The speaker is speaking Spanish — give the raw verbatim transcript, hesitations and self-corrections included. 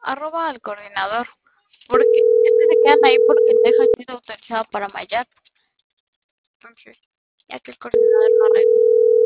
arroba al coordinador, porque es que se quedan ahí porque deja sido autorizado para Mayat. Entonces, ya que el coordinador lo arregle.